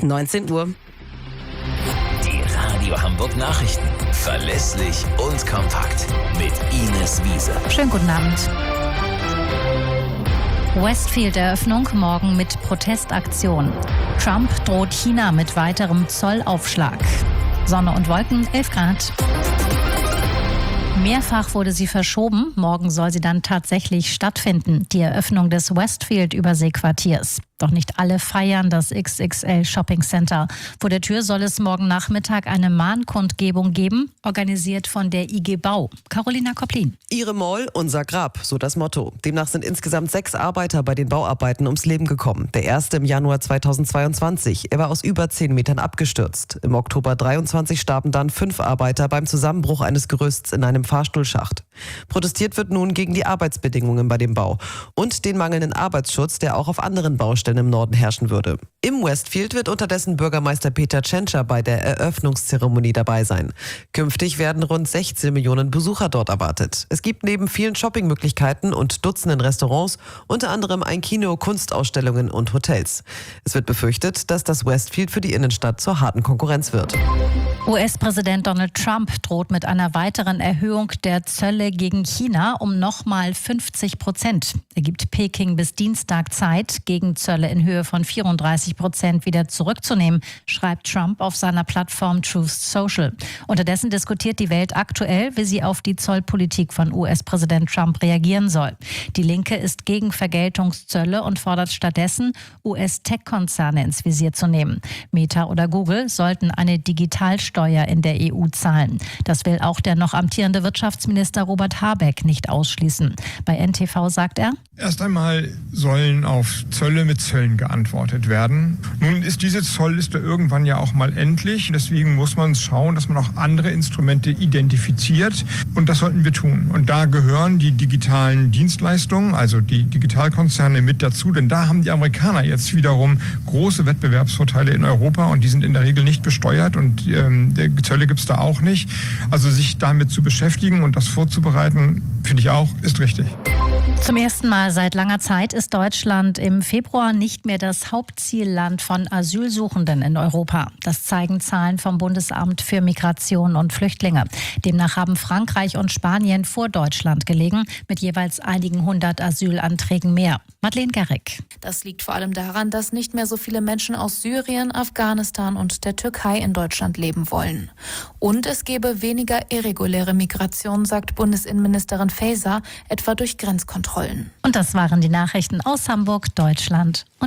19 Uhr. Die Radio Hamburg Nachrichten. Verlässlich und kompakt. Mit Ines Wiese. Schönen guten Abend. Westfield-Eröffnung morgen mit Protestaktion. Trump droht China mit weiterem Zollaufschlag. Sonne und Wolken, 11 Grad. Mehrfach wurde sie verschoben. Morgen soll sie dann tatsächlich stattfinden, die Eröffnung des Westfield-Überseequartiers. Doch nicht alle feiern das XXL Shopping Center. Vor der Tür soll es morgen Nachmittag eine Mahnkundgebung geben, organisiert von der IG Bau. Carolina Kopplin. Ihre Mall, unser Grab, so das Motto. Demnach sind insgesamt 6 Arbeiter bei den Bauarbeiten ums Leben gekommen. Der erste im Januar 2022. Er war aus über 10 Metern abgestürzt. Im Oktober 23 starben dann 5 Arbeiter beim Zusammenbruch eines Gerüsts in einem Fahrstuhlschacht. Protestiert wird nun gegen die Arbeitsbedingungen bei dem Bau und den mangelnden Arbeitsschutz, der auch auf anderen Baustellen im Norden herrschen würde. Im Westfield wird unterdessen Bürgermeister Peter Tschentscher bei der Eröffnungszeremonie dabei sein. Künftig werden rund 16 Millionen Besucher dort erwartet. Es gibt neben vielen Shoppingmöglichkeiten und Dutzenden Restaurants unter anderem ein Kino, Kunstausstellungen und Hotels. Es wird befürchtet, dass das Westfield für die Innenstadt zur harten Konkurrenz wird. US-Präsident Donald Trump droht mit einer weiteren Erhöhung der Zölle gegen China um nochmal 50%. Er gibt Peking bis Dienstag Zeit, gegen Zölle in Höhe von 34% wieder zurückzunehmen, schreibt Trump auf seiner Plattform Truth Social. Unterdessen diskutiert die Welt aktuell, wie sie auf die Zollpolitik von US-Präsident Trump reagieren soll. Die Linke ist gegen Vergeltungszölle und fordert stattdessen, US-Tech-Konzerne ins Visier zu nehmen. Meta oder Google sollten eine Digitalsteuer in der EU zahlen. Das will auch der noch amtierende Wirtschaftsminister Robert Habeck nicht ausschließen. Bei NTV sagt er: Erst einmal sollen auf Zölle mit Zöllen geantwortet werden. Nun ist diese Zollliste irgendwann ja auch mal endlich. Deswegen muss man schauen, dass man auch andere Instrumente identifiziert. Und das sollten wir tun. Und da gehören die digitalen Dienstleistungen, also die Digitalkonzerne mit dazu. Denn da haben die Amerikaner jetzt wiederum große Wettbewerbsvorteile in Europa. Und die sind in der Regel nicht besteuert. Und Zölle gibt es da auch nicht. Also sich damit zu beschäftigen und das vorzubereiten, finde ich auch, ist richtig. Zum ersten Mal seit langer Zeit ist Deutschland im Februar nicht mehr das Hauptzielland von Asylsuchenden in Europa. Das zeigen Zahlen vom Bundesamt für Migration und Flüchtlinge. Demnach haben Frankreich und Spanien vor Deutschland gelegen, mit jeweils einigen 100 Asylanträgen mehr. Madeleine Gerrig. Das liegt vor allem daran, dass nicht mehr so viele Menschen aus Syrien, Afghanistan und der Türkei in Deutschland leben wollen. Und es gebe weniger irreguläre Migration, sagt Bundesinnenministerin Faeser, etwa durch Grenzkontrollen. Und das waren die Nachrichten aus Hamburg, Deutschland und